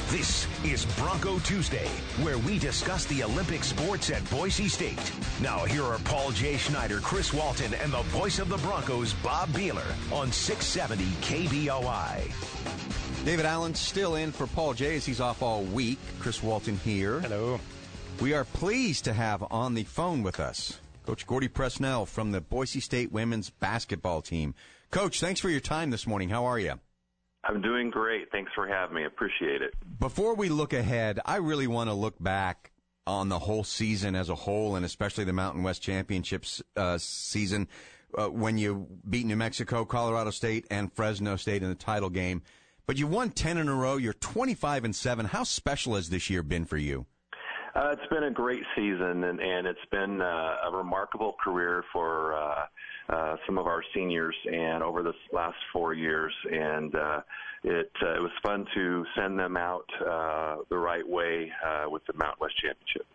This is Bronco Tuesday, where we discuss the Olympic sports at Boise State. Now, here are Paul J. Schneider, Chris Walton, and the voice of the Broncos, Bob Beeler, on 670 KBOI. David Allen still in for Paul J. as he's off all week. Chris Walton here. Hello. We are pleased to have on the phone with us Coach Gordy Presnell from the Boise State women's basketball team. Coach, thanks for your time this morning. How are you? I'm doing great. Thanks for having me. Appreciate it. Before we look ahead, I really want to look back on the whole season as a whole, and especially the Mountain West Championships season when you beat New Mexico, Colorado State, and Fresno State in the title game. But you won 10 in a row. You're 25-7. How special has this year been for you? It's been a great season, and it's been a remarkable career for some of our seniors and over the last 4 years. And it was fun to send them out the right way with the Mountain West Championship.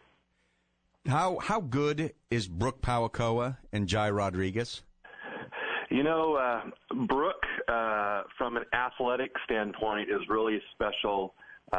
How good is Brooke Pawakoa and Jai Rodriguez? You know, Brooke, from an athletic standpoint, is really a special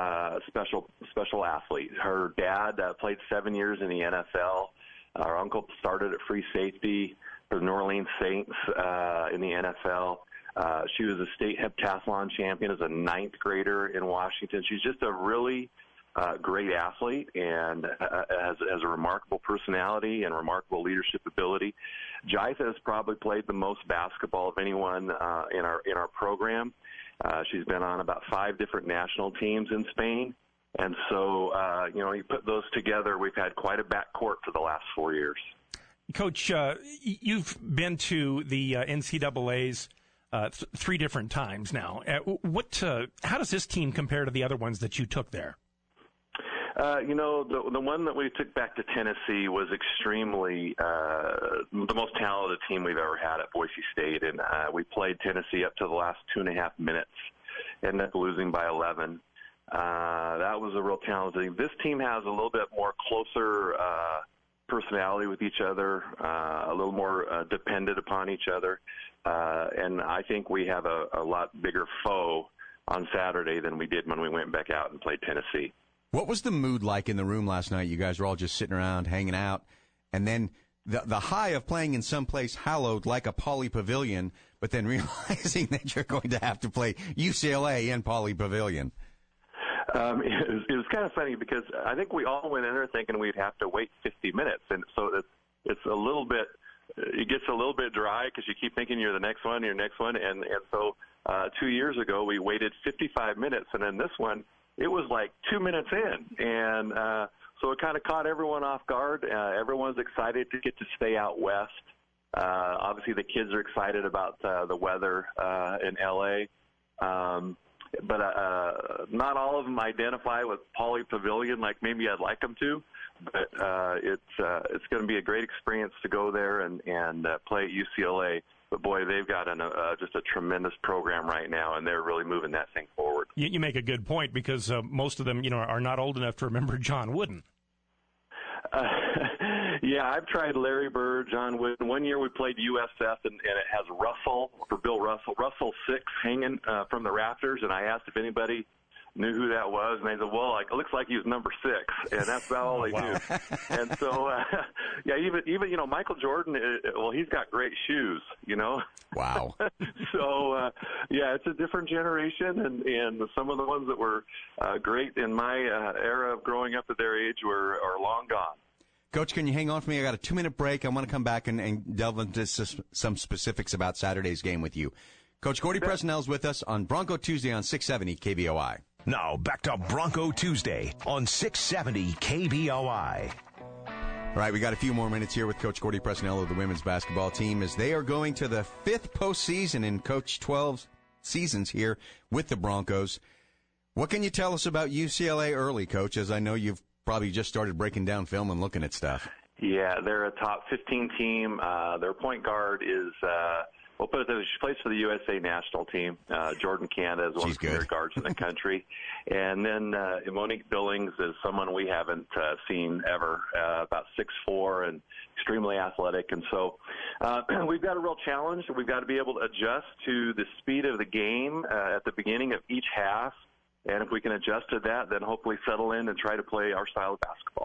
athlete. Her dad played 7 years in the NFL. Our uncle started at free safety for the New Orleans Saints in the NFL. She was a state heptathlon champion as a ninth grader in Washington. She's just a really great athlete and has a remarkable personality and remarkable leadership ability. Jaitha has probably played the most basketball of anyone in our program. She's been on about 5 different national teams in Spain. And so, you put those together, we've had quite a backcourt for the last 4 years. Coach, you've been to the NCAAs 3 different times now. How does this team compare to the other ones that you took there? The one that we took back to Tennessee was extremely the most talented team we've ever had at Boise State, and we played Tennessee up to the last 2.5 minutes, ended up losing by 11. That was a real talented. This team has a little bit more closer personality with each other, a little more dependent upon each other, and I think we have a lot bigger foe on Saturday than we did when we went back out and played Tennessee. What was the mood like in the room last night? You guys were all just sitting around, hanging out, and then the high of playing in someplace hallowed like a Pauley Pavilion, but then realizing that you're going to have to play UCLA in Pauley Pavilion. It was kind of funny because I think we all went in there thinking we'd have to wait 50 minutes, and so it's a little bit. It gets a little bit dry because you keep thinking you're the next one, and so 2 years ago we waited 55 minutes, and then this one. It was like 2 minutes in, and so it kind of caught everyone off guard. Everyone's excited to get to stay out west. Obviously, the kids are excited about the weather in L.A., but not all of them identify with Pauley Pavilion like maybe I'd like them to. But it's going to be a great experience to go there and play at UCLA. But, boy, they've got just a tremendous program right now, and they're really moving that thing forward. You make a good point because most of them, are not old enough to remember John Wooden. Yeah, I've tried Larry Bird, John Wooden. One year we played USF, and it has Russell, for Bill Russell 6 hanging from the rafters, and I asked if anybody knew who that was, and they said, well, it looks like he was number 6, and that's about all they do. And so, even Michael Jordan, he's got great shoes, Wow. So, it's a different generation, and some of the ones that were great in my era of growing up at their age are long gone. Coach, can you hang on for me? I got a 2-minute break. I want to come back and delve into some specifics about Saturday's game with you. Coach Gordy Presnell is with us on Bronco Tuesday on 670 KBOI. Now, back to Bronco Tuesday on 670 KBOI. All right, we got a few more minutes here with Coach Gordy Presnell of the women's basketball team as they are going to the 5th postseason in Coach 12 seasons here with the Broncos. What can you tell us about UCLA early, Coach, as I know you've probably just started breaking down film and looking at stuff? Yeah, they're a top 15 team. Their point guard is we'll put it this way, she plays for the USA national team. Jordan Canada is one of the premier guards in the country. And then Monique Billings is someone we haven't seen ever, about 6'4", and extremely athletic. And so we've got a real challenge. We've got to be able to adjust to the speed of the game at the beginning of each half. And if we can adjust to that, then hopefully settle in and try to play our style of basketball.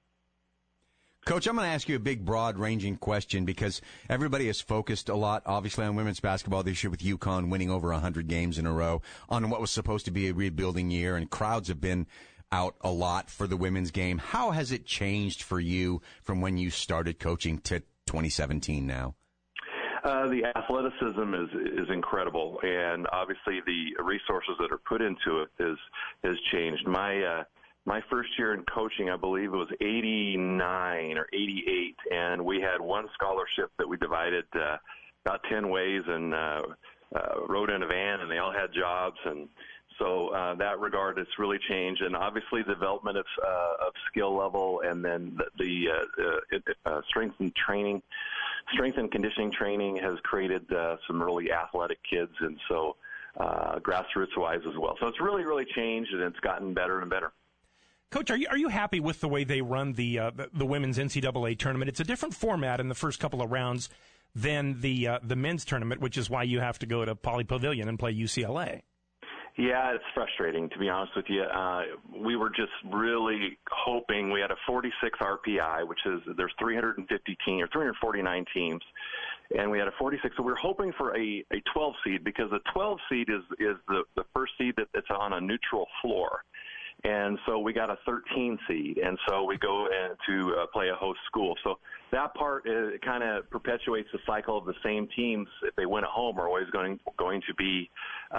Coach, I'm going to ask you a big, broad-ranging question because everybody is focused a lot, obviously, on women's basketball this year with UConn winning over 100 games in a row on what was supposed to be a rebuilding year, and crowds have been out a lot for the women's game. How has it changed for you from when you started coaching to 2017 now? The athleticism is incredible, and obviously the resources that are put into it has changed. My first year in coaching, I believe it was 89 or 88, and we had one scholarship that we divided about 10 ways and rode in a van, and they all had jobs. And so that regard, it's really changed. And obviously the development of skill level, and then the strength and conditioning training has created some really athletic kids, and so grassroots-wise as well. So it's really, really changed, and it's gotten better and better. Coach, are you happy with the way they run the women's NCAA tournament? It's a different format in the first couple of rounds than the men's tournament, which is why you have to go to Pauley Pavilion and play UCLA. Yeah, it's frustrating, to be honest with you. We were just really hoping. We had a 46 RPI, which is there's 350 teams or 349 teams, and we had a 46. So we were hoping for a 12 seed because the 12 seed is the first seed that's on a neutral floor. And so we got a 13 seed, and so we go to play a host school. So that part kind of perpetuates the cycle of the same teams. If they win at home, are always going to be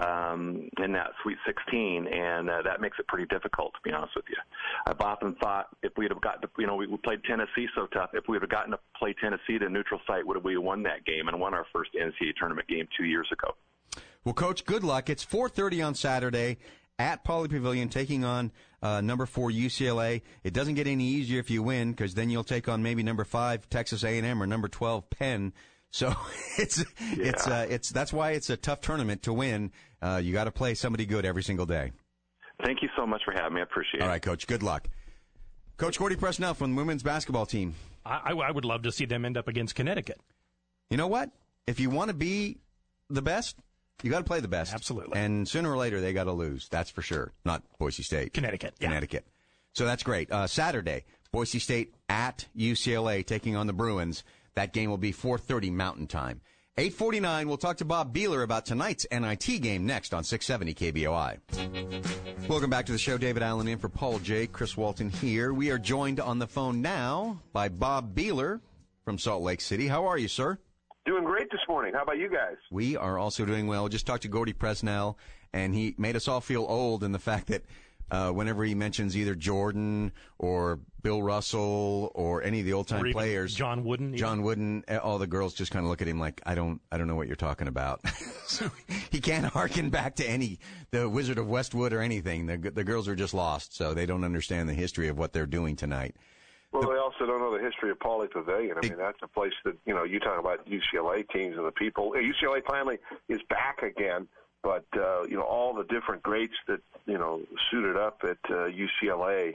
in that Sweet 16, and that makes it pretty difficult, to be honest with you. I've often thought if we'd have got to, we played Tennessee so tough. If we would have gotten to play Tennessee at a neutral site, would have we won that game and won our first NCAA tournament game 2 years ago? Well, Coach, good luck. It's 4:30 on Saturday at Pauley Pavilion, taking on number 4 UCLA. It doesn't get any easier if you win, because then you'll take on maybe number 5 Texas A&M or number 12 Penn. So it's that's why it's a tough tournament to win. You got to play somebody good every single day. Thank you so much for having me. I appreciate it. All right, Coach. Good luck. Coach Gordy Presnell from the women's basketball team. I would love to see them end up against Connecticut. You know what? If you want to be the best, you got to play the best. Absolutely. And sooner or later, they got to lose. That's for sure. Not Boise State. Connecticut. Yeah. Connecticut. So that's great. Saturday, Boise State at UCLA taking on the Bruins. That game will be 4:30 Mountain Time. 8:49, we'll talk to Bob Beeler about tonight's NIT game next on 670 KBOI. Welcome back to the show. David Allen in for Paul J. Chris Walton here. We are joined on the phone now by Bob Beeler from Salt Lake City. How are you, sir? Doing great this morning. How about you guys? We are also doing well. Just talked to Gordy Presnell, and he made us all feel old in the fact that whenever he mentions either Jordan or Bill Russell or any of the old-time players, John Wooden, all the girls just kind of look at him like, I don't know what you're talking about. So he can't harken back to the Wizard of Westwood or anything. The girls are just lost, so they don't understand the history of what they're doing tonight. Well, they also don't know the history of Pauley Pavilion. I mean, that's a place that, you talk about UCLA teams and the people. UCLA finally is back again, but, all the different greats that, suited up at UCLA,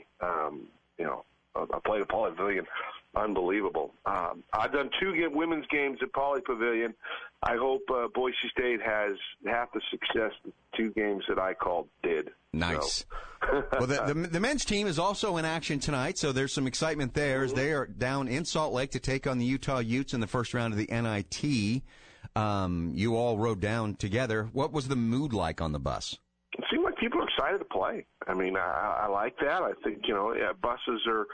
I played at Pauley Pavilion. Unbelievable. I've done 2 women's games at Pauley Pavilion. I hope Boise State has half the success the 2 games that I called did. Nice. So. Well, the men's team is also in action tonight, so there's some excitement there as they are down in Salt Lake to take on the Utah Utes in the first round of the NIT. You all rode down together. What was the mood like on the bus? It seemed like people are excited to play. I mean, I like that. I think, buses are,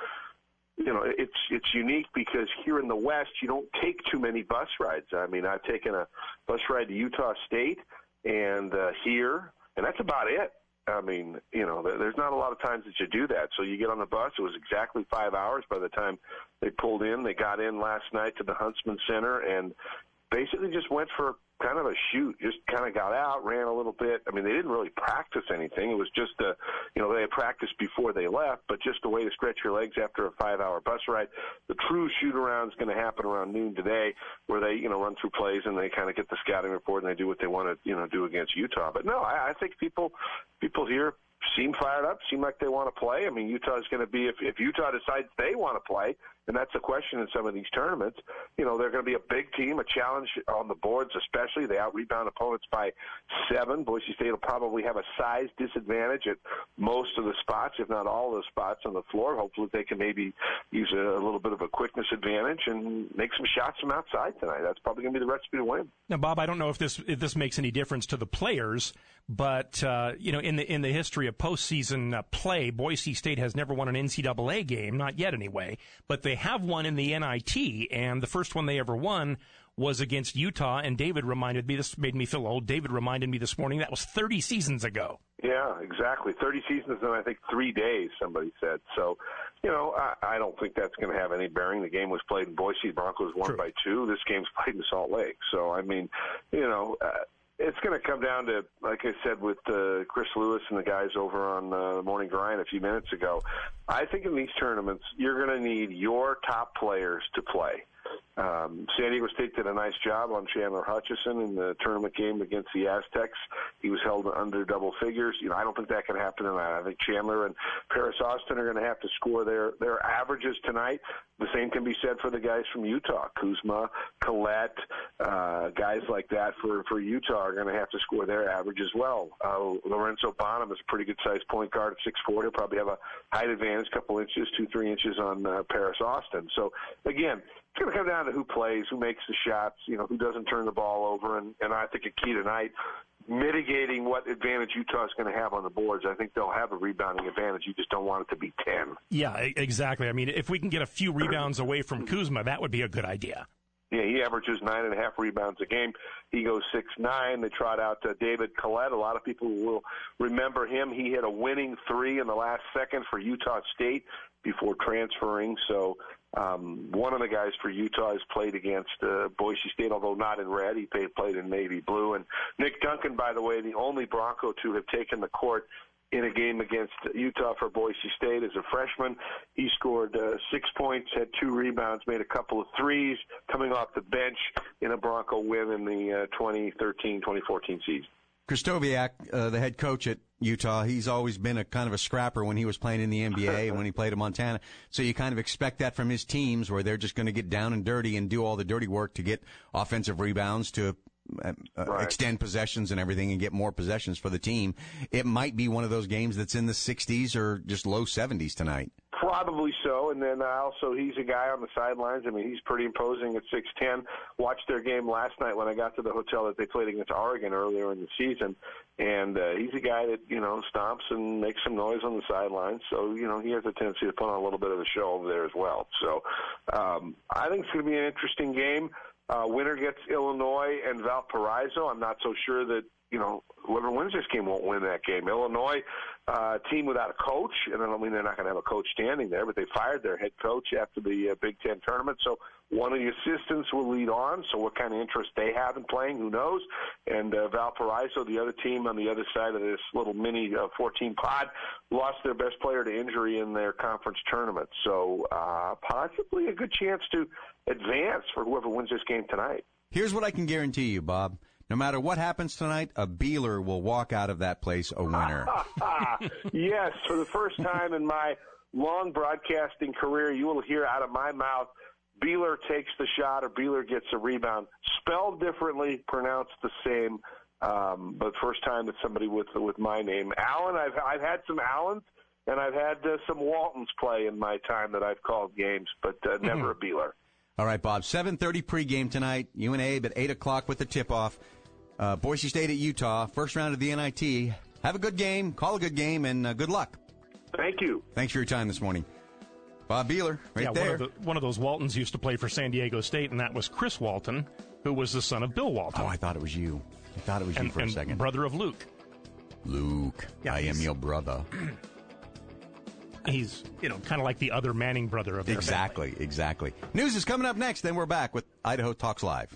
it's unique because here in the West, you don't take too many bus rides. I mean, I've taken a bus ride to Utah State and here, and that's about it. I mean, there's not a lot of times that you do that. So you get on the bus. It was exactly 5 hours by the time they pulled in. They got in last night to the Huntsman Center and basically just went for kind of a shoot, just kind of got out, ran a little bit. I mean, they didn't really practice anything. It was just they had practiced before they left, but just a way to stretch your legs after a 5-hour bus ride. The true shoot-around is going to happen around noon today where they, run through plays and they kind of get the scouting report and they do what they want to, do against Utah. But no, I think people here seem fired up, seem like they want to play. I mean, Utah is going to be, if Utah decides they want to play, and that's the question in some of these tournaments. They're going to be a big team, a challenge on the boards especially. They out-rebound opponents by 7. Boise State will probably have a size disadvantage at most of the spots, if not all of the spots on the floor. Hopefully they can maybe use a little bit of a quickness advantage and make some shots from outside tonight. That's probably going to be the recipe to win. Now, Bob, I don't know if this makes any difference to the players, but in the history of postseason play, Boise State has never won an NCAA game, not yet anyway, but they have won in the NIT, and the first one they ever won was against Utah, and David reminded me, this made me feel old, David reminded me this morning, that was 30 seasons ago. Yeah, exactly. 30 seasons in, I think, 3 days, somebody said. So, I don't think that's going to have any bearing. The game was played in Boise. The Broncos won by 2. This game's played in Salt Lake. So, I mean, it's going to come down to, like I said, with Chris Lewis and the guys over on the Morning Grind a few minutes ago. I think in these tournaments, you're going to need your top players to play. San Diego State did a nice job on Chandler Hutchison in the tournament game against the Aztecs. He was held under double figures. I don't think that can happen tonight. I think Chandler and Paris Austin are going to have to score their averages tonight. The same can be said for the guys from Utah. Kuzma, Collette, guys like that for Utah are going to have to score their average as well. Lorenzo Bonham is a pretty good-sized point guard at 6'4". He'll probably have a height advantage, a couple inches, 2-3 inches on Paris Austin. So, again, it's going to come down to who plays, who makes the shots, who doesn't turn the ball over. And I think a key tonight, mitigating what advantage Utah is going to have on the boards. I think they'll have a rebounding advantage. You just don't want it to be 10. Yeah, exactly. I mean, if we can get a few rebounds away from Kuzma, that would be a good idea. Yeah, he averages 9.5 rebounds a game. He goes 6'9". They trot out David Collette. A lot of people will remember him. He hit a winning 3 in the last second for Utah State before transferring. So one of the guys for Utah has played against Boise State, although not in red. He played in navy blue. And Nick Duncan, by the way, the only Bronco to have taken the court in a game against Utah for Boise State as a freshman. He scored 6 points, had 2 rebounds, made a couple of threes, coming off the bench in a Bronco win in the 2013-2014 season. Krzysztofiak, the head coach at Utah, he's always been a kind of a scrapper when he was playing in the NBA and when he played at Montana. So you kind of expect that from his teams, where they're just going to get down and dirty and do all the dirty work to get offensive rebounds, to extend possessions and everything and get more possessions for the team. It might be one of those games that's in the 60s or just low 70s tonight. Probably so. And then also he's a guy on the sidelines. I mean, he's pretty imposing at 6'10". Watched their game last night when I got to the hotel that they played against Oregon earlier in the season. And he's a guy that, stomps and makes some noise on the sidelines. So, he has a tendency to put on a little bit of a show over there as well. So I think it's going to be an interesting game. Winner gets Illinois and Valparaiso. I'm not so sure that, whoever wins this game won't win that game. Illinois, team without a coach, and I don't mean they're not going to have a coach standing there, but they fired their head coach after the Big Ten tournament. So one of the assistants will lead on. So what kind of interest they have in playing, who knows? And Valparaiso, the other team on the other side of this little mini 14 pod, lost their best player to injury in their conference tournament. So possibly a good chance to advance for whoever wins this game tonight. Here's what I can guarantee you, Bob. No matter what happens tonight, a Beeler will walk out of that place a winner. Yes, for the first time in my long broadcasting career, you will hear out of my mouth, Beeler takes the shot or Beeler gets a rebound. Spelled differently, pronounced the same, but first time that somebody with my name. Allen, I've had some Allens, and I've had some Waltons play in my time that I've called games, but never a Beeler. All right, Bob, 7:30 pregame tonight, UNAB at 8 o'clock with the tip-off. Boise State at Utah, first round of the NIT. Have a good game, call a good game, and good luck. Thank you. Thanks for your time this morning. Bob Beeler, right there. One of those Waltons used to play for San Diego State, and that was Chris Walton, who was the son of Bill Walton. Oh, I thought it was you. For a second. Brother of Luke. Luke, yeah, I am your brother. He's, kind of like the other Manning brother of their family. Exactly. News is coming up next, then we're back with Idaho Talks Live.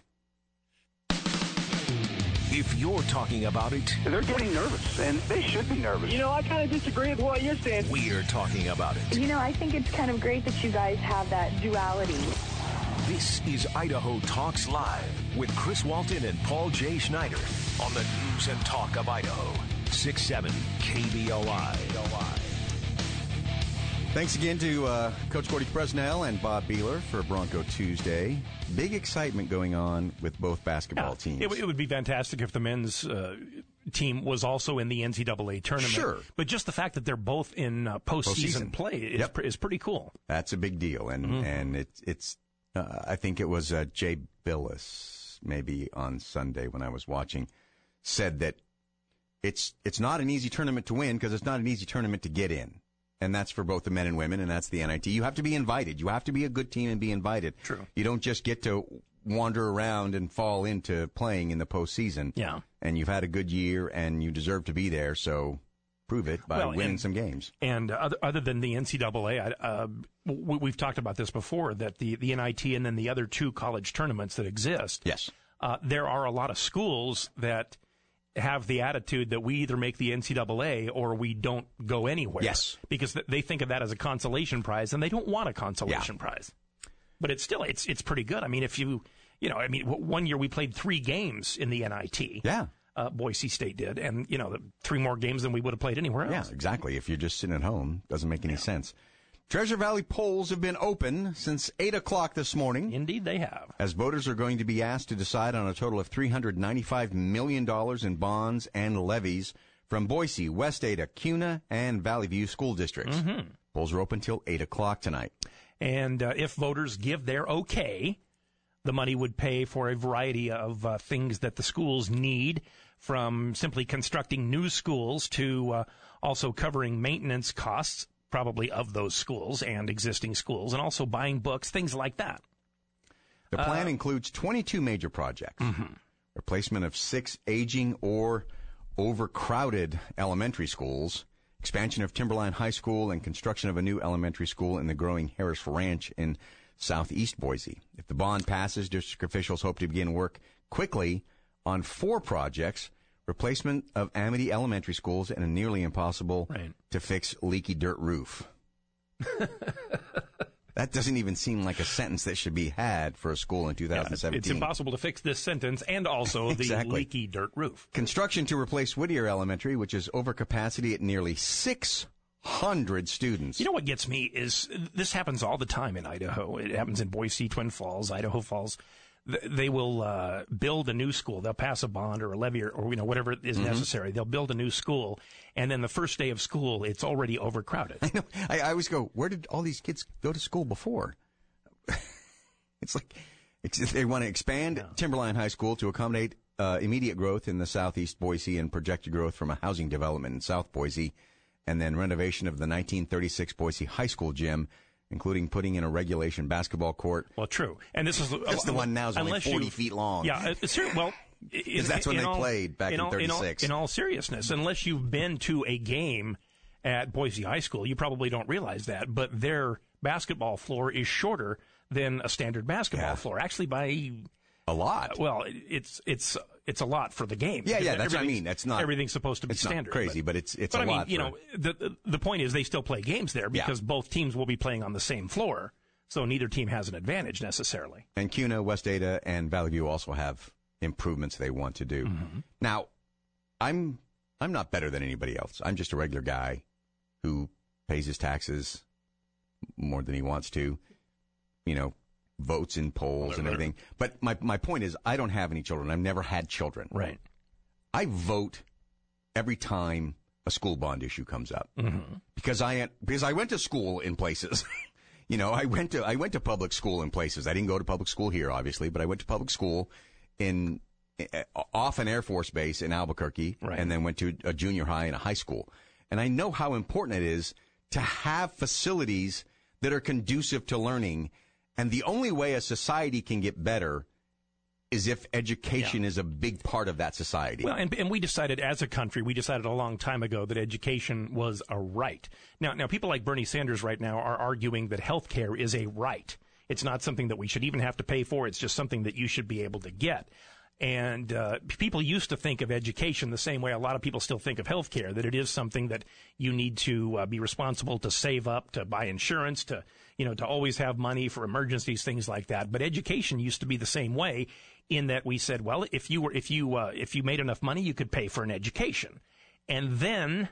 If you're talking about it, they're getting nervous, and they should be nervous. I kind of disagree with what you're saying. We're talking about it. I think it's kind of great that you guys have that duality. This is Idaho Talks Live with Chris Walton and Paul J. Schneider on the News and Talk of Idaho. 670 KBOI. Thanks again to Coach Gordy Fresnel and Bob Beeler for Bronco Tuesday. Big excitement going on with both basketball teams. It would be fantastic if the men's team was also in the NCAA tournament. Sure. But just the fact that they're both in postseason play is pretty cool. That's a big deal. And it's I think it was Jay Billis, maybe on Sunday when I was watching, said that it's not an easy tournament to win because it's not an easy tournament to get in. And that's for both the men and women, and that's the NIT. You have to be invited. You have to be a good team and be invited. True. You don't just get to wander around and fall into playing in the postseason. Yeah. And you've had a good year, and you deserve to be there, so prove it by winning some games. And other than the NCAA, we've talked about this before, that the NIT and then the other two college tournaments that exist, yes, there are a lot of schools that have the attitude that we either make the NCAA or we don't go anywhere. Yes. Because they think of that as a consolation prize, and they don't want a consolation prize. But it's still, it's pretty good. I mean, one year we played 3 games in the NIT. Yeah. Boise State did, and, 3 more games than we would have played anywhere else. Yeah, exactly. If you're just sitting at home, doesn't make any sense. Treasure Valley polls have been open since 8 o'clock this morning. Indeed, they have. As voters are going to be asked to decide on a total of $395 million in bonds and levies from Boise, West Ada, Kuna, and Valley View school districts. Mm-hmm. Polls are open till 8 o'clock tonight. And if voters give their okay, the money would pay for a variety of things that the schools need, from simply constructing new schools to also covering maintenance costs, probably of those schools and existing schools, and also buying books, things like that. The plan includes 22 major projects. Mm-hmm. Replacement of 6 aging or overcrowded elementary schools, expansion of Timberline High School, and construction of a new elementary school in the growing Harris Ranch in southeast Boise. If the bond passes, district officials hope to begin work quickly on 4 projects: replacement of Amity Elementary Schools and a nearly impossible to fix leaky dirt roof. That doesn't even seem like a sentence that should be had for a school in 2017. It's impossible to fix this sentence and also the leaky dirt roof. Construction to replace Whittier Elementary, which is over capacity at nearly 600 students. You know what gets me is this happens all the time in Idaho. It happens in Boise, Twin Falls, Idaho Falls. They will build a new school. They'll pass a bond or a levy or whatever is necessary. They'll build a new school, and then the first day of school, it's already overcrowded. I know. I always go, where did all these kids go to school before? It's like they want to expand Timberline High School to accommodate immediate growth in the southeast Boise and projected growth from a housing development in South Boise, and then renovation of the 1936 Boise High School gym, including putting in a regulation basketball court. Well, true. And this is the one now is only 40 feet long. Yeah, well, because that's when they played back in 36. In all seriousness, unless you've been to a game at Boise High School, you probably don't realize that, but their basketball floor is shorter than a standard basketball floor, actually by a lot. Well, it's a lot for the game. Yeah, that's what I mean. That's not everything's supposed to be standard. Not crazy, but it's a lot. The point is they still play games there because both teams will be playing on the same floor, so neither team has an advantage necessarily. And Kuna, West Ada, and Valley View also have improvements they want to do. Mm-hmm. Now, I'm not better than anybody else. I'm just a regular guy who pays his taxes more than he wants to, votes in polls and everything. But my point is, I don't have any children. I've never had children. Right. I vote every time a school bond issue comes up because I went to school in places. I went to public school in places. I didn't go to public school here, obviously, but I went to public school off an Air Force base in Albuquerque, and then went to a junior high and a high school. And I know how important it is to have facilities that are conducive to learning. And the only way a society can get better is if education is a big part of that society. Well, and we decided as a country, a long time ago that education was a right. Now people like Bernie Sanders right now are arguing that health care is a right. It's not something that we should even have to pay for. It's just something that you should be able to get. And people used to think of education the same way a lot of people still think of health care, that it is something that you need to be responsible to save up, to buy insurance, to always have money for emergencies, things like that. But education used to be the same way, in that we said, well, if you made enough money, you could pay for an education. And then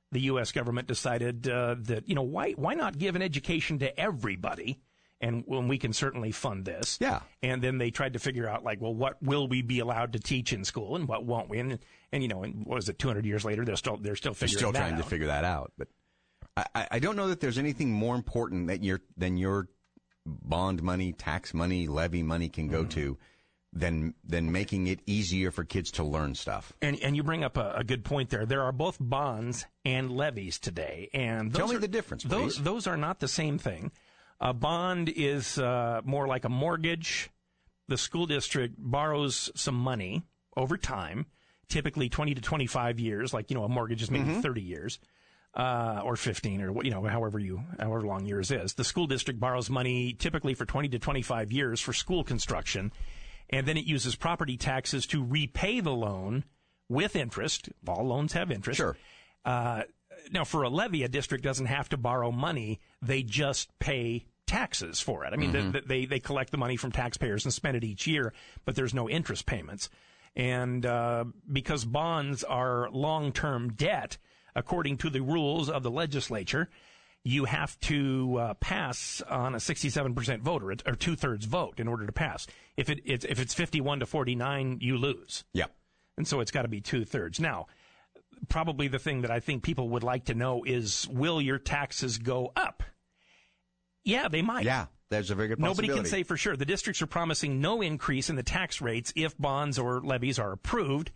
the U.S. government decided that, why not give an education to everybody? And when we can certainly fund this. Yeah. And then they tried to figure out, what will we be allowed to teach in school and what won't we? And what is it, 200 years later, they're still figuring that out. They're still trying to figure that out. But I don't know that there's anything more important than your bond money, tax money, levy money can go to than making it easier for kids to learn stuff. And you bring up a good point there. There are both bonds and levies today. And Tell me the difference, please. Those are not the same thing. A bond is more like a mortgage. The school district borrows some money over time, typically 20 to 25 years, a mortgage is maybe 30 years, or 15, or however long years is. The school district borrows money typically for 20 to 25 years for school construction, and then it uses property taxes to repay the loan with interest. All loans have interest. Sure. Now, for a levy, a district doesn't have to borrow money. They just pay taxes for it. I mean, they collect the money from taxpayers and spend it each year, but there's no interest payments. And because bonds are long-term debt, according to the rules of the legislature, you have to pass on a 67% vote or two-thirds vote in order to pass. If it's 51 to 49, you lose. Yep. And so it's got to be two-thirds. Now, probably the thing that I think people would like to know is, will your taxes go up? Yeah, they might. Yeah, there's a very good possibility. Nobody can say for sure. The districts are promising no increase in the tax rates if bonds or levies are approved.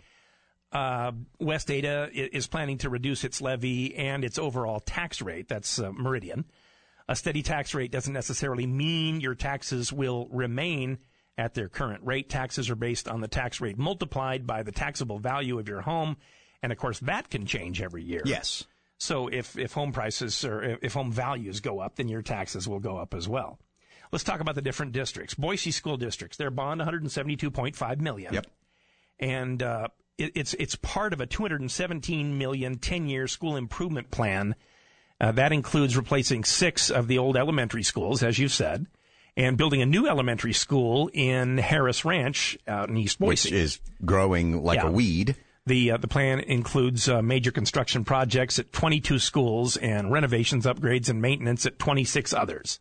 West Ada is planning to reduce its levy and its overall tax rate. That's Meridian. A steady tax rate doesn't necessarily mean your taxes will remain at their current rate. Taxes are based on the tax rate multiplied by the taxable value of your home. And, of course, that can change every year. Yes. So if home prices or if home values go up, then your taxes will go up as well. Let's talk about the different districts. Boise school districts, their bond $172.5 million. Yep. And it's part of a $217 million 10-year school improvement plan. That includes replacing 6 of the old elementary schools, as you said, and building a new elementary school in Harris Ranch out in East Boise. Which is growing like a weed. The plan includes major construction projects at 22 schools and renovations, upgrades, and maintenance at 26 others.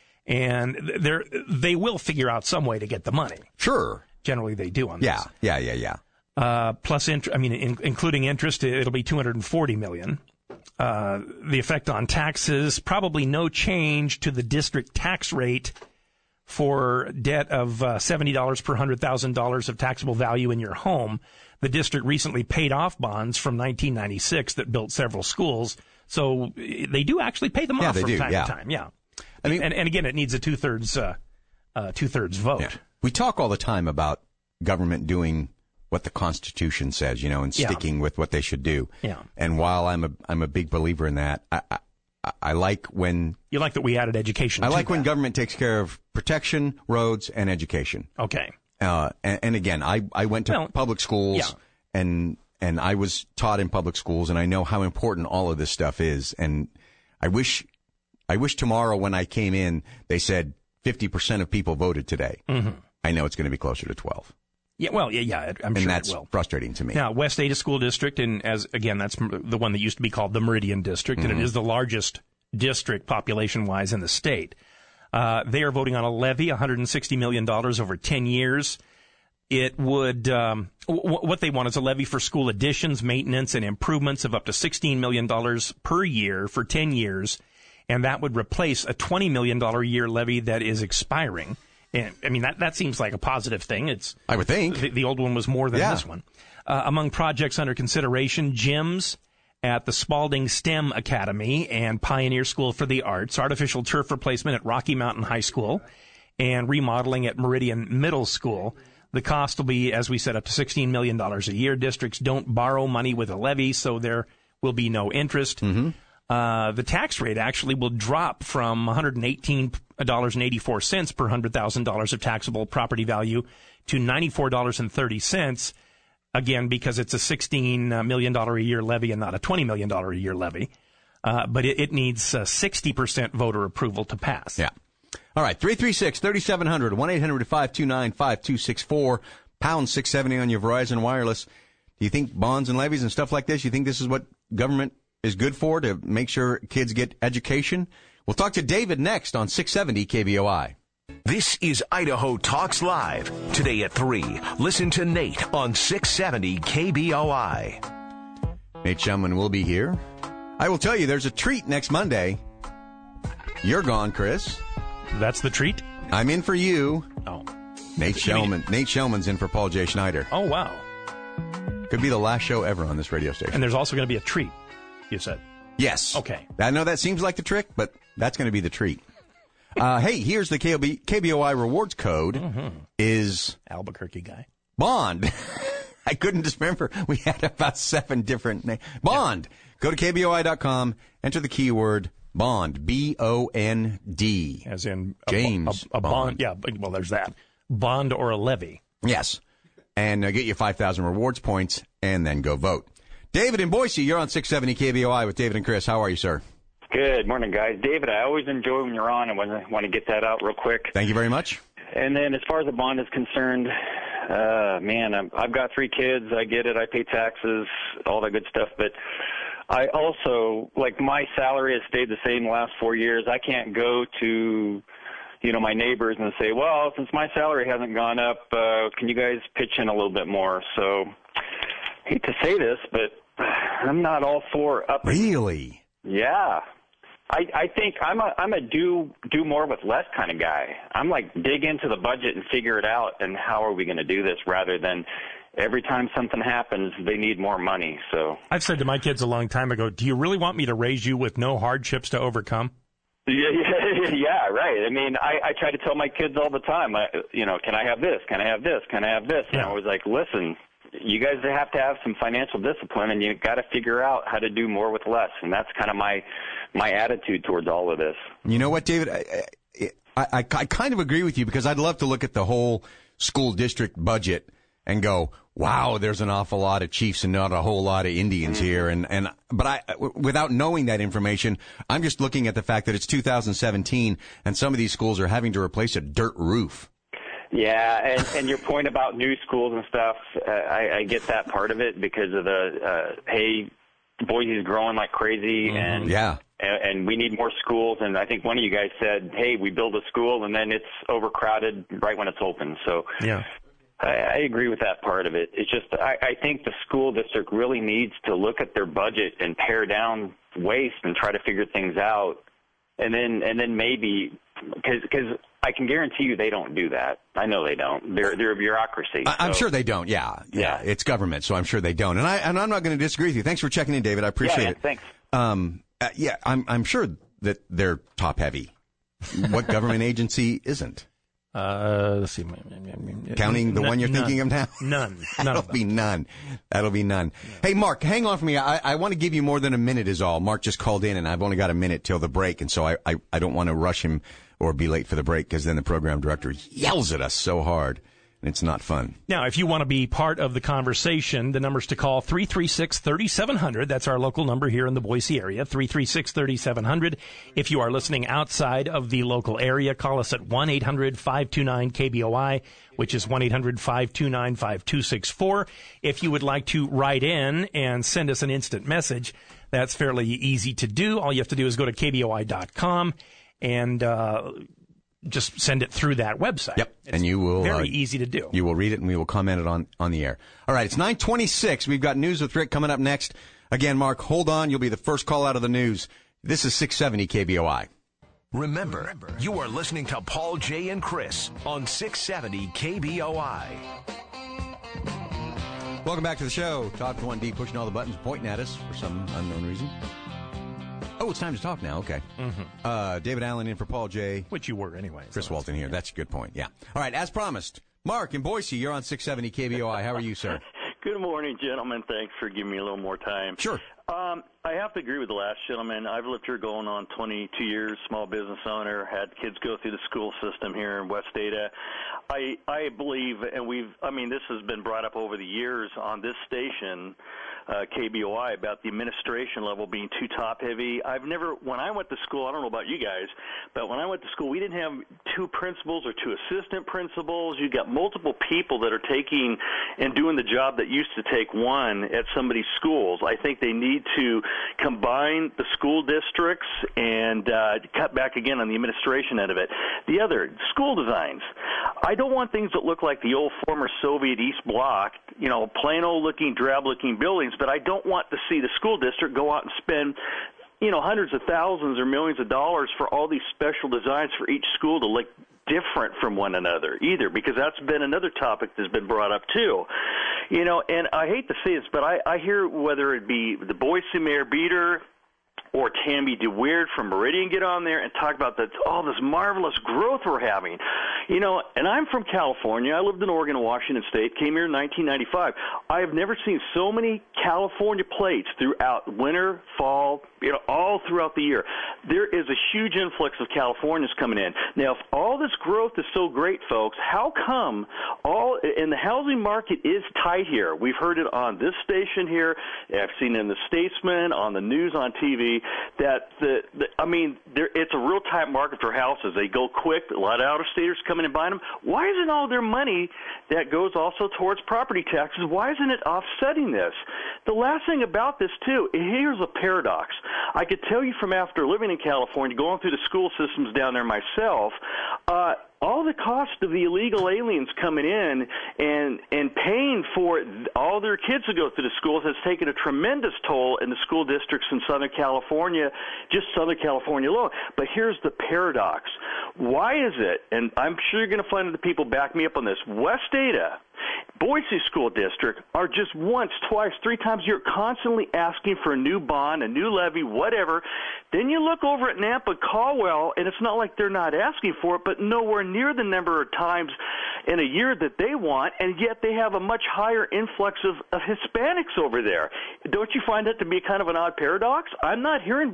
And they will figure out some way to get the money. Sure. Generally, they do on this. Yeah. Plus, including interest, it'll be $240 million. The effect on taxes, probably no change to the district tax rate for debt of $70 per $100,000 of taxable value in your home. The district recently paid off bonds from 1996 that built several schools, so they do actually pay them off from time to time. Yeah, I mean, and again, it needs a two-thirds vote. Yeah. We talk all the time about government doing what the Constitution says, and sticking with what they should do. Yeah. And while I'm a big believer in that, I like when you like that we added education. I like when government takes care of protection, roads, and education. Okay. And again, I went to public schools, and I was taught in public schools, and I know how important all of this stuff is. And I wish tomorrow when I came in, they said 50% of people voted today. Mm-hmm. I know it's going to be closer to 12. Yeah, well, I'm sure it will. And that's frustrating to me. Now, West Ada School District, and that's the one that used to be called the Meridian District, and it is the largest district population-wise in the state. They are voting on a levy, $160 million over 10 years. It would, what they want is a levy for school additions, maintenance, and improvements of up to $16 million per year for 10 years. And that would replace a $20 million a year levy that is expiring. And I mean, that seems like a positive thing. I would think. The old one was more than this one. Among projects under consideration, gyms at the Spalding STEM Academy and Pioneer School for the Arts, artificial turf replacement at Rocky Mountain High School, and remodeling at Meridian Middle School. The cost will be, as we said, up to $16 million a year. Districts don't borrow money with a levy, so there will be no interest. Mm-hmm. The tax rate actually will drop from $118.84 per $100,000 of taxable property value to $94.30, again, because it's a $16 million a year levy and not a $20 million a year levy. But it needs 60% voter approval to pass. Yeah. All right, 336-3700, 1-800-529-5264, pound 670 on your Verizon Wireless. Do you think bonds and levies and stuff like this, you think this is what government is good for to make sure kids get education? We'll talk to David next on 670 KBOI. This is Idaho Talks Live. Today at 3, listen to Nate on 670 KBOI. Nate Shumlin will be here. I will tell you, there's a treat next Monday. You're gone, Chris. That's the treat? I'm in for you. Oh. Nate Shellman's in for Paul J. Schneider. Oh, wow. Could be the last show ever on this radio station. And there's also going to be a treat, you said. Yes. Okay. I know that seems like the trick, but that's going to be the treat. Hey, here's the KBOI rewards code is... Albuquerque guy. Bond. I couldn't just remember. We had about 7 different names. Bond. Yeah. Go to KBOI.com, enter the keyword Bond. B-O-N-D. As in James a bond. Yeah, well, there's that. Bond or a levy. Yes. And get you 5,000 rewards points, and then go vote. David in Boise, you're on 670 KBOI with David and Chris. How are you, sir? Good morning, guys. David, I always enjoy when you're on. I want to get that out real quick. Thank you very much. And then as far as the bond is concerned, I've got 3 kids. I get it. I pay taxes, all that good stuff. But I also, my salary has stayed the same the last 4 years. I can't go to, my neighbors and say, well, since my salary hasn't gone up, can you guys pitch in a little bit more? So I hate to say this, but I'm not all for up. Really? Yeah. I think I'm a do more with less kind of guy. I'm dig into the budget and figure it out, and how are we going to do this, rather than every time something happens, they need more money. So I've said to my kids a long time ago, do you really want me to raise you with no hardships to overcome? Yeah, right. I mean, I try to tell my kids all the time, can I have this? Can I have this? Can I have this? And I was like, listen, you guys have to have some financial discipline, and you got to figure out how to do more with less. And that's kind of my attitude towards all of this. You know what, David? I kind of agree with you, because I'd love to look at the whole school district budget and go, wow, there's an awful lot of Chiefs and not a whole lot of Indians here. But without knowing that information, I'm just looking at the fact that it's 2017 and some of these schools are having to replace a dirt roof. Yeah, and your point about new schools and stuff, I get that part of it, because of the, Boise's growing like crazy, and we need more schools. And I think one of you guys said, hey, we build a school and then it's overcrowded right when it's open. So yeah, I agree with that part of it. It's just I think the school district really needs to look at their budget and pare down waste and try to figure things out. And then maybe, because I can guarantee you they don't do that. I know they don't. They're a bureaucracy. I'm sure they don't. Yeah. It's government, so I'm sure they don't. And I'm not going to disagree with you. Thanks for checking in, David. I appreciate it. Thanks. I'm sure that they're top heavy. What government agency isn't? Let's see. Counting the one you're thinking of now? None. That'll be none. Yeah. Hey, Mark, hang on for me. I want to give you more than a minute is all. Mark just called in, and I've only got a minute till the break, and so I don't want to rush him or be late for the break, because then the program director yells at us so hard, and it's not fun. Now, if you want to be part of the conversation, the number's to call 336-3700. That's our local number here in the Boise area, 336-3700. If you are listening outside of the local area, call us at 1-800-529-KBOI, which is 1-800-529-5264. If you would like to write in and send us an instant message, that's fairly easy to do. All you have to do is go to KBOI.com and just send it through that website. Yep, and you will very easy to do. You will read it, and we will comment it on the air. All right, it's 9:26. We've got News with Rick coming up next. Again, Mark, hold on. You'll be the first call out of the news. This is 670 KBOI. Remember, you are listening to Paul J. and Chris on 670 KBOI. Welcome back to the show. Todd from 1D pushing all the buttons, pointing at us for some unknown reason. Oh, it's time to talk now. Okay. David Allen in for Paul J. Which you were anyway. Chris Walton here. That's a good point. Yeah. All right. As promised, Mark in Boise, you're on 670 KBOI. How are you, sir? Good morning, gentlemen. Thanks for giving me a little more time. Sure. I have to agree with the last gentleman. I've lived here going on 22 years, small business owner, had kids go through the school system here in West Ada. I believe, and this has been brought up over the years on this station, KBOI about the administration level being too top-heavy. When I went to school, I don't know about you guys, but when I went to school, we didn't have 2 principals or 2 assistant principals. You got multiple people that are taking and doing the job that used to take one at somebody's schools. I think they need to combine the school districts and cut back again on the administration end of it. The other, school designs. I don't want things that look like the old former Soviet East Bloc, plain old-looking, drab-looking buildings, but I don't want to see the school district go out and spend hundreds of thousands or millions of dollars for all these special designs for each school to look different from one another either, because that's been another topic that's been brought up too. And I hate to say this, but I hear whether it be the Boise Mayor Beater or Tammy DeWeerd from Meridian get on there and talk about all this marvelous growth we're having. And I'm from California. I lived in Oregon and Washington State, came here in 1995. I have never seen so many California plates throughout winter, fall, all throughout the year. There is a huge influx of Californians coming in. Now, if all this growth is so great, folks, how come and the housing market is tight here? We've heard it on this station here. I've seen it in the Statesman, on the news, on TV, that it's a real tight market for houses. They go quick. A lot of out-of-staters coming and buying them. Why isn't all their money that goes also towards property taxes, why isn't it offsetting this? The last thing about this, too, here's a paradox. I could tell you from after living in California, going through the school systems down there myself, all the cost of the illegal aliens coming in and paying for all their kids to go through the schools has taken a tremendous toll in the school districts in Southern California, just Southern California alone. But here's the paradox. Why is it, and I'm sure you're going to find that the people back me up on this, West Ada, Boise School District are just once, twice, 3 times a year constantly asking for a new bond, a new levy, whatever. Then you look over at Nampa Caldwell, and it's not like they're not asking for it, but nowhere near the number of times in a year that they want, and yet they have a much higher influx of Hispanics over there. Don't you find that to be kind of an odd paradox? I'm not hearing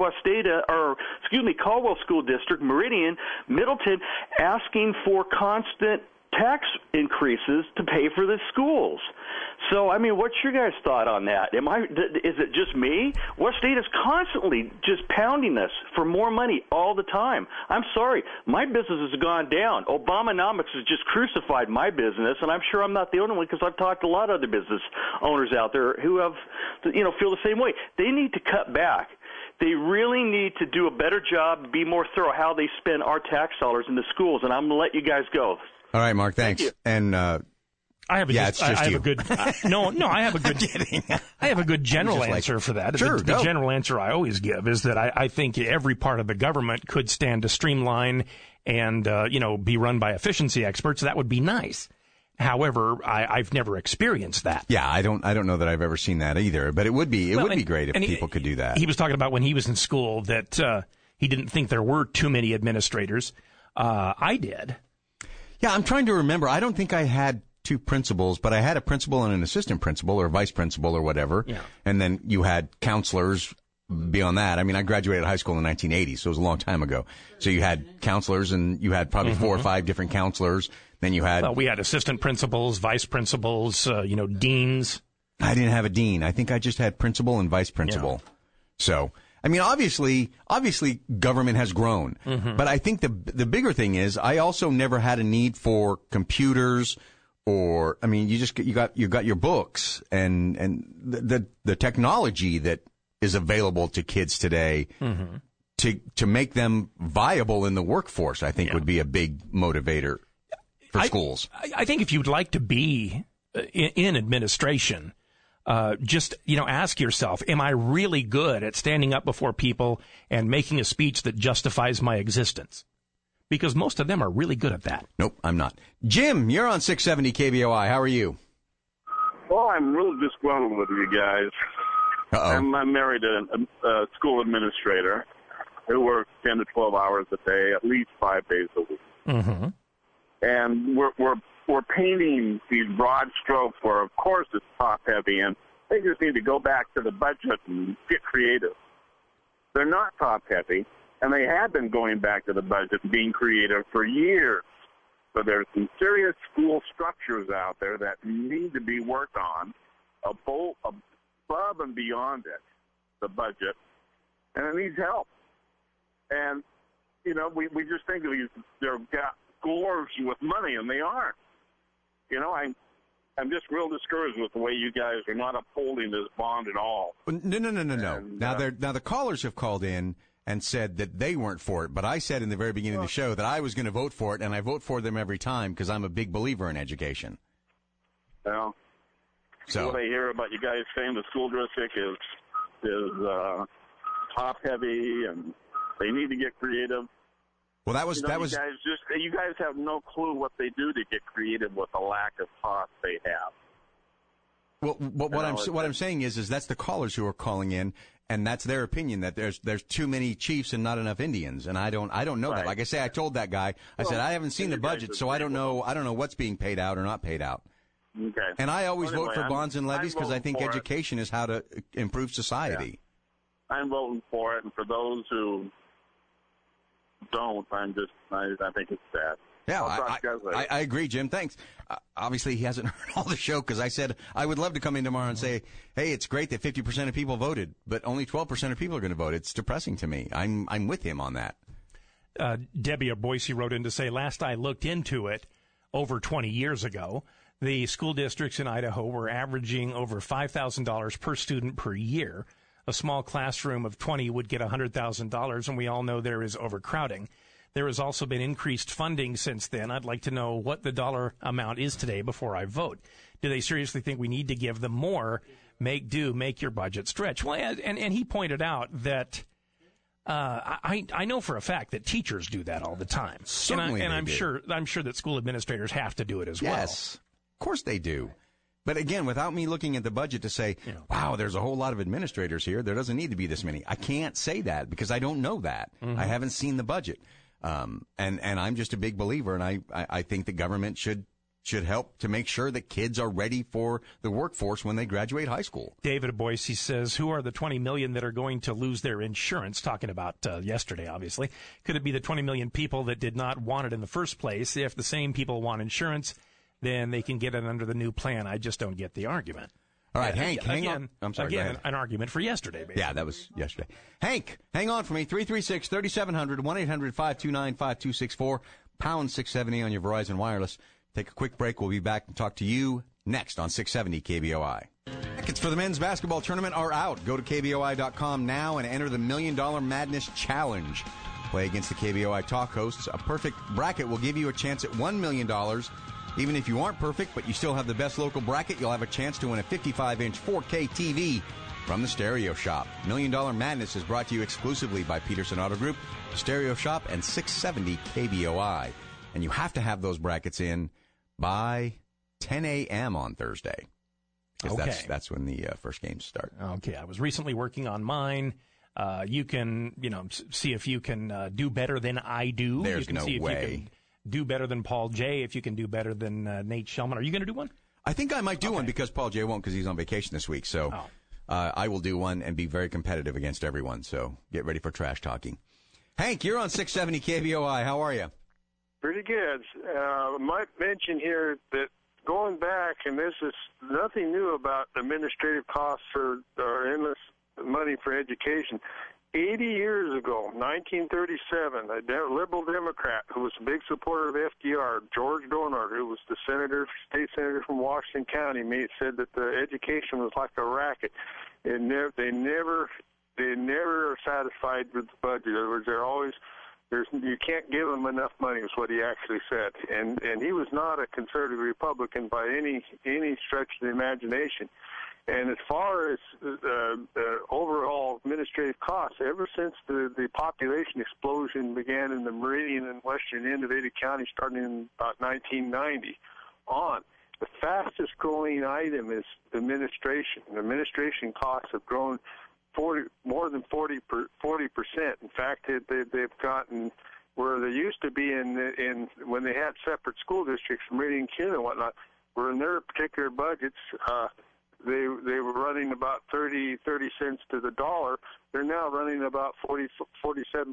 Caldwell School District, Meridian, Middleton asking for constant tax increases to pay for the schools. So, what's your guys' thought on that? Is it just me? West State is constantly just pounding us for more money all the time. I'm sorry, my business has gone down. Obamonomics has just crucified my business, and I'm sure I'm not the only one because I've talked to a lot of other business owners out there who have, feel the same way. They need to cut back. They really need to do a better job, be more thorough how they spend our tax dollars in the schools, and I'm going to let you guys go. All right, Mark, thanks. Thank you. I have a good general answer for that. Sure, the general answer I always give is that I think every part of the government could stand to streamline and be run by efficiency experts. That would be nice. However, I've never experienced that. Yeah, I don't know that I've ever seen that either. But it would be great if people could do that. He was talking about when he was in school that he didn't think there were too many administrators. I did. Yeah, I'm trying to remember. I don't think I had 2 principals, but I had a principal and an assistant principal or vice principal or whatever. Yeah. And then you had counselors beyond that. I graduated high school in the 1980s, so it was a long time ago. So you had counselors, and you had probably 4 or 5 different counselors. Then you had... Well, we had assistant principals, vice principals, deans. I didn't have a dean. I think I just had principal and vice principal. Yeah. So... obviously government has grown, but I think the bigger thing is I also never had a need for computers or, you got your books and the technology that is available to kids today to make them viable in the workforce, I think would be a big motivator for schools. I think if you'd like to be in administration, just ask yourself, am I really good at standing up before people and making a speech that justifies my existence? Because most of them are really good at that. Nope, I'm not. Jim, you're on 670 KBOI. How are you? Well, I'm really disgruntled with you guys. Uh-oh. I'm married to a school administrator who works 10 to 12 hours a day, at least 5 days a week. Mm-hmm. And we're painting these broad strokes where, of course, it's top-heavy, and they just need to go back to the budget and get creative. They're not top-heavy, and they have been going back to the budget and being creative for years. So there's some serious school structures out there that need to be worked on. above and beyond it, the budget, and it needs help. And, you know, we just think of these, they're got scores with money, and they aren't. You know, I'm just real discouraged with the way you guys are not upholding this bond at all. No. And, now the callers have called in and said that they weren't for it, but I said in the very beginning of the show that I was going to vote for it, and I vote for them every time because I'm a big believer in education. Well, so what I hear about you guys saying the school district is top heavy and they need to get creative. Well, you guys have no clue what they do to get creative with the lack of cost they have. Well, what I'm saying is that's the callers who are calling in, and that's their opinion that there's too many chiefs and not enough Indians, and I don't know that. Like I say, I told that guy, I said I haven't seen the budget, so I don't know what's being paid out or not paid out. Okay. And I always vote for bonds and levies because I think education is how to improve society. Yeah. I'm voting for it, and for those who don't, I think it's sad. Yeah, I agree, Jim. Thanks. Obviously, he hasn't heard all the show because I said I would love to come in tomorrow and say, hey, it's great that 50% of people voted, but only 12% of people are going to vote. It's depressing to me. I'm with him on that. Debbie of Boise wrote in to say, last I looked into it over 20 years ago, the school districts in Idaho were averaging over $5,000 per student per year. A small classroom of 20 would get $100,000, and we all know there is overcrowding. There has also been increased funding since then. I'd like to know what the dollar amount is today before I vote. Do they seriously think we need to give them more? Make your budget stretch. Well, and he pointed out that I know for a fact that teachers do that all the time. Certainly, I'm sure that school administrators have to do it as well. Yes, of course they do. But again, without me looking at the budget to say, wow, there's a whole lot of administrators here, there doesn't need to be this many. I can't say that because I don't know that. Mm-hmm. I haven't seen the budget. And I'm just a big believer, and I think the government should help to make sure that kids are ready for the workforce when they graduate high school. David of Boise says, who are the 20 million that are going to lose their insurance? Talking about yesterday, obviously. Could it be the 20 million people that did not want it in the first place? If the same people want insurance, then they can get it under the new plan. I just don't get the argument. All right, Hank, hang on. I'm sorry, again, an argument for yesterday, basically. Yeah, that was yesterday. Hank, hang on for me. 336-3700, 1-800-529-5264, pound 670 on your Verizon Wireless. Take a quick break. We'll be back and talk to you next on 670 KBOI. Tickets for the men's basketball tournament are out. Go to KBOI.com now and enter the $1 Million Madness Challenge. Play against the KBOI talk hosts. A perfect bracket will give you a chance at $1 million. Even if you aren't perfect, but you still have the best local bracket, you'll have a chance to win a 55-inch 4K TV from the Stereo Shop. $1 Million Madness is brought to you exclusively by Peterson Auto Group, Stereo Shop, and 670 KBOI. And you have to have those brackets in by 10 a.m. on Thursday. Because that's when the first games start. Okay, I was recently working on mine. You can, see if you can do better than I do. There's you can no see if way. You can do better than Paul J. If you can do better than Nate Shellman. Are you going to do one? I think I might do one because Paul J. won't because he's on vacation this week. So I will do one and be very competitive against everyone. So get ready for trash talking. Hank, you're on 670 KBOI. How are you? Pretty good. Might mention here that going back, and this is nothing new about administrative costs or endless money for education. 80 years ago, 1937, a liberal Democrat who was a big supporter of FDR, George Donard, who was the state senator from Washington County, said that the education was like a racket. They never are satisfied with the budget. In other words, you can't give them enough money, is what he actually said. And he was not a conservative Republican by any stretch of the imagination. And as far as overall administrative costs, ever since the population explosion began in the Meridian and western end of Ada County starting in about 1990 on, the fastest growing item is administration. Administration costs have grown more than 40%. In fact, they've gotten where they used to be in when they had separate school districts, Meridian, CUNA, and whatnot, where in their particular budgets, they were running about 30 cents to the dollar. They're now running about 47,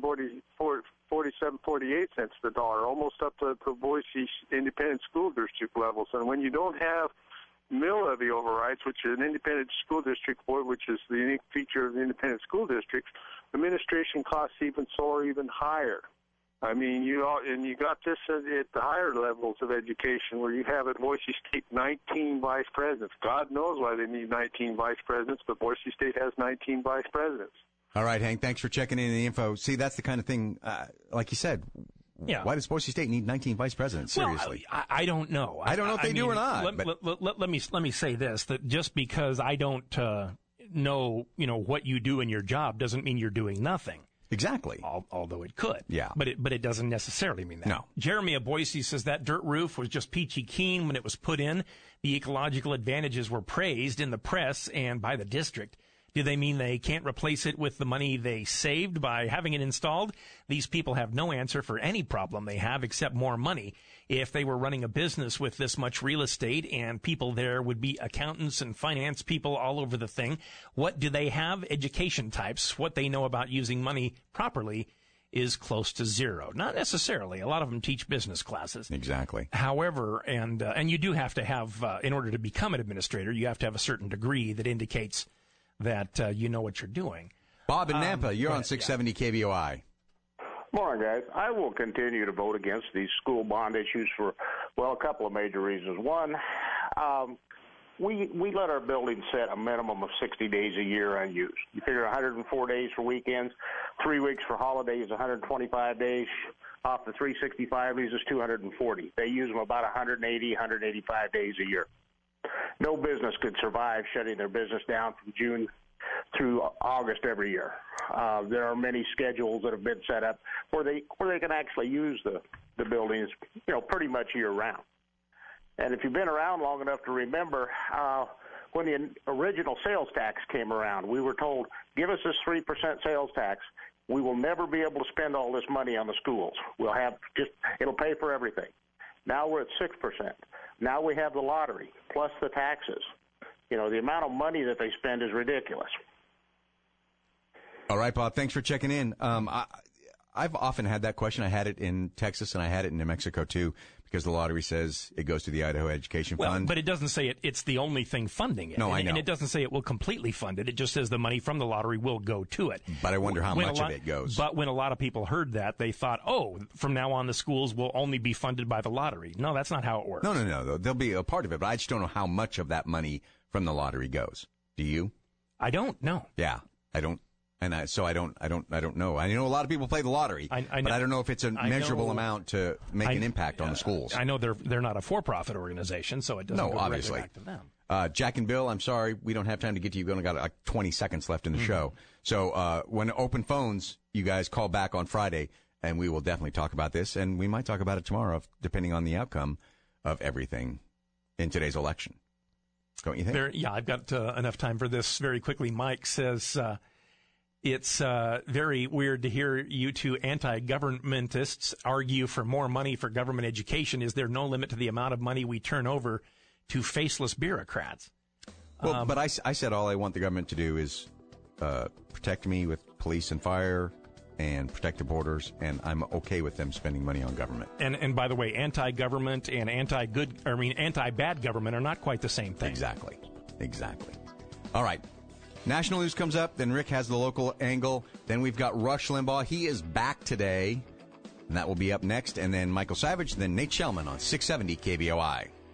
48 cents to the dollar, almost up to Boise Independent School District levels. And when you don't have mill levy overrides, which is an independent school district board, which is the unique feature of the independent school districts, administration costs even soar even higher. I mean, you got this at the higher levels of education, where you have at Boise State 19 vice presidents. God knows why they need 19 vice presidents, but Boise State has 19 vice presidents. All right, Hank, thanks for checking in the info. See, that's the kind of thing, like you said, why does Boise State need 19 vice presidents? Seriously. Well, I don't know. I don't know if they do or not. Let me say this, that just because I don't know, what you do in your job doesn't mean you're doing nothing. Exactly. Although it could. Yeah. But it doesn't necessarily mean that. No. Jeremy of Boise says that dirt roof was just peachy keen when it was put in. The ecological advantages were praised in the press and by the district. Do they mean they can't replace it with the money they saved by having it installed? These people have no answer for any problem they have except more money. If they were running a business with this much real estate and people there would be accountants and finance people all over the thing, what do they have? Education types. What they know about using money properly is close to zero. Not necessarily. A lot of them teach business classes. Exactly. However, and you do have to have, in order to become an administrator, you have to have a certain degree that indicates that you know what you're doing. Bob in Nampa, you're on 670 KBOI. Morning, guys. I will continue to vote against these school bond issues for, a couple of major reasons. One, we let our buildings sit a minimum of 60 days a year unused. You figure 104 days for weekends, 3 weeks for holidays, 125 days. Off the 365 leaves us 240. They use them about 180, 185 days a year. No business could survive shutting their business down from June through August every year. There are many schedules that have been set up where they can actually use the buildings, pretty much year round. And if you've been around long enough to remember, when the original sales tax came around, we were told, give us this 3% sales tax. We will never be able to spend all this money on the schools. It'll pay for everything. Now we're at 6%. Now we have the lottery, plus the taxes. The amount of money that they spend is ridiculous. All right, Bob, thanks for checking in. I've often had that question. I had it in Texas, and I had it in New Mexico, too, because the lottery says it goes to the Idaho Education Fund. But it doesn't say it's the only thing funding it. No, I know. And it doesn't say it will completely fund it. It just says the money from the lottery will go to it. But I wonder how much of it goes. But when a lot of people heard that, they thought, from now on the schools will only be funded by the lottery. No, that's not how it works. No. There'll be a part of it, but I just don't know how much of that money from the lottery goes. Do you? I don't know. Yeah, I don't. And I don't know. I know a lot of people play the lottery, but I don't know if it's a measurable amount to make an impact on the schools. I know they're not a for-profit organization, so it doesn't go obviously back to them. Jack and Bill, I'm sorry, we don't have time to get to you. We've only got like 20 seconds left in the show. So when open phones, you guys call back on Friday, and we will definitely talk about this, and we might talk about it tomorrow, depending on the outcome of everything in today's election. Don't you think? I've got enough time for this very quickly. Mike says... It's very weird to hear you two anti-governmentists argue for more money for government education. Is there no limit to the amount of money we turn over to faceless bureaucrats? Well, but I said all I want the government to do is protect me with police and fire and protect the borders, and I'm okay with them spending money on government. And by the way, anti-government and anti-bad government are not quite the same thing. Exactly. All right. National news comes up, then Rick has the local angle. Then we've got Rush Limbaugh. He is back today, and that will be up next. And then Michael Savage, then Nate Shellman on 670 KBOI.